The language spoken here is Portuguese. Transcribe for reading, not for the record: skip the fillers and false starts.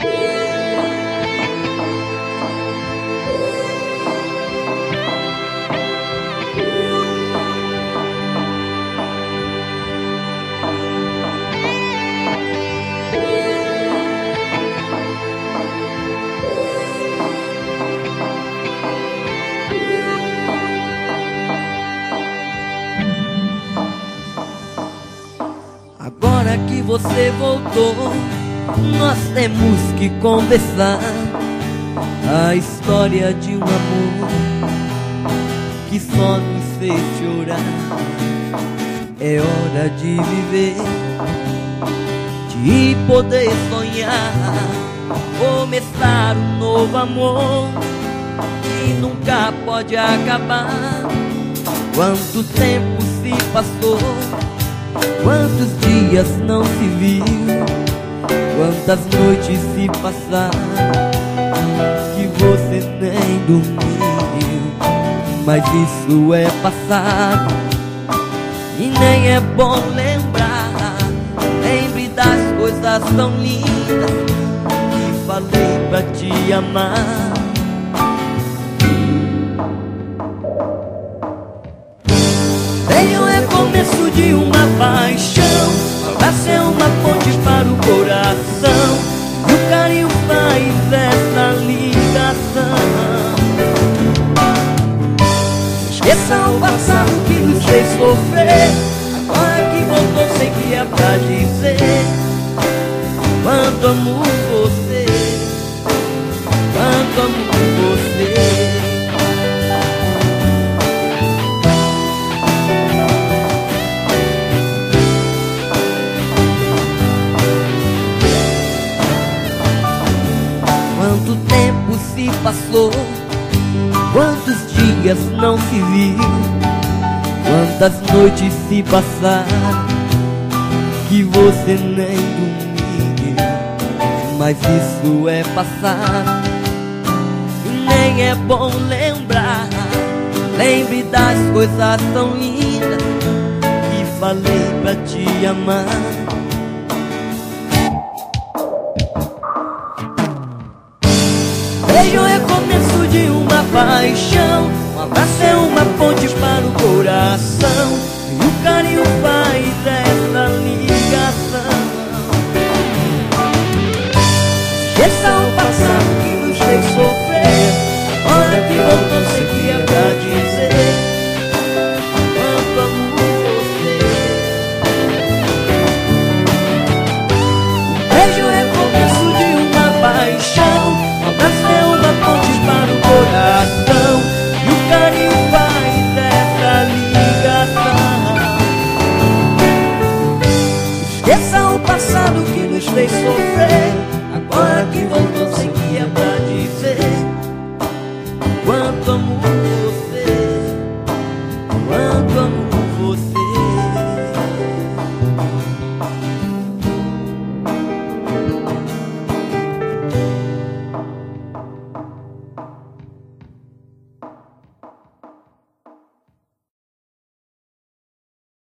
Agora que você voltou, nós temos que conversar a história de um amor que só nos fez chorar. É hora de viver, de poder sonhar, começar um novo amor que nunca pode acabar. Quanto tempo se passou, quantos dias não se viu, quantas noites se passaram que você nem dormiu. Mas isso é passado e nem é bom lembrar. Lembre das coisas tão lindas que falei pra te amar. Beijo é começo de uma paixão, um abraço é uma ponte para o coração, e o carinho faz essa ligação. Esqueça o passado que nos fez sofrer, agora que voltou sei que é pra dizer quanto amo você, quanto amo você. Quanto tempo se passou, quantos dias não se viu, quantas noites se passaram que você nem dormiu. Mas isso é passado e nem é bom lembrar. Lembre das coisas tão lindas que falei pra te amar. Beijo é começo de uma paixão, um abraço é uma ponte para o coração, e o carinho faz essa ligação. Esqueça o passado que nos fez sofrer, agora que voltou sei que é pra dizer quanto amo você. Beijo é começo de uma paixão, um abraço é uma ponte para o coração, e o carinho faz essa ligação. Esqueça o passado que nos fez sofrer, agora que voltou